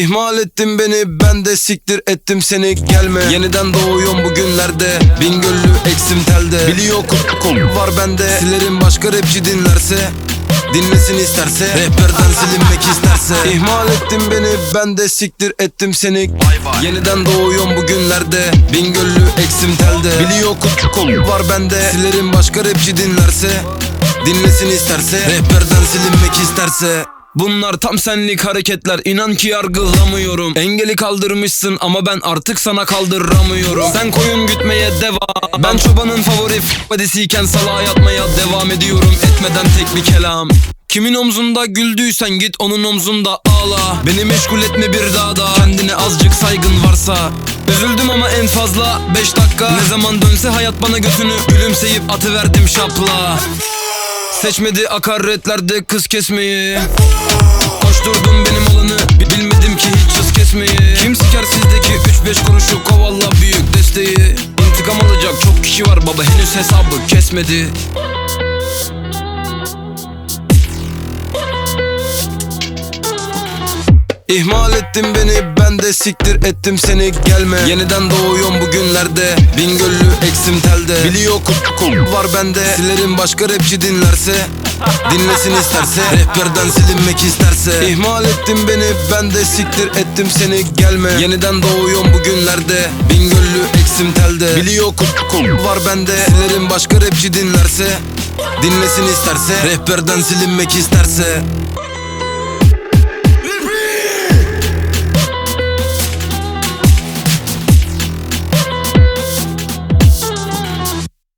İhmal ettin beni, ben de siktir ettim seni, gelme. Yeniden doğuyorum bugünlerde, Bingöllü eksim telde. Biliyor kutkum var bende, silerim başka rapçi dinlerse. Dinlesin isterse, rehberden silinmek isterse. İhmal ettin beni, ben de siktir ettim seni. Yeniden doğuyorum bugünlerde, Bingöllü eksim telde. Biliyor kutkum var bende, silerim başka rapçi dinlerse. Dinlesin isterse, rehberden silinmek isterse. Bunlar tam senlik hareketler, inan ki yargılamıyorum. Engeli kaldırmışsın ama ben artık sana kaldıramıyorum. Sen koyun gütmeye devam, ben çobanın favori f***badisiyken salağa yatmaya devam ediyorum. Etmeden tek bir kelam. Kimin omzunda güldüysen git onun omzunda ağla. Beni meşgul etme bir daha da, kendine azıcık saygın varsa. Üzüldüm ama en fazla 5 dakika. Ne zaman dönse hayat bana götünü, gülümseyip atıverdim şapla. Seçmedi akaretlerde kız kesmeyi. Koşturdum benim alanı, bilmedim ki hiç hız kesmeyi. Kim siker sizdeki 3-5 kuruşu, kovala büyük desteği. İntikam alacak çok kişi var baba, henüz hesabı kesmedi. İhmal ettin beni, ben de siktir ettim seni, gelme. Yeniden doğuyorum bugünlerde, Bingöllü eksim telde. Biliyor kutkum var bende, silerim başka rapçi dinlerse. Dinlesin isterse, rehberden silinmek isterse. İhmal ettin beni, ben de siktir ettim seni, gelme. Yeniden doğuyorum bugünlerde, Bingöllü eksim telde. Biliyor kutkum var bende, silerim başka rapçi dinlerse. Dinlesin isterse, rehberden silinmek isterse.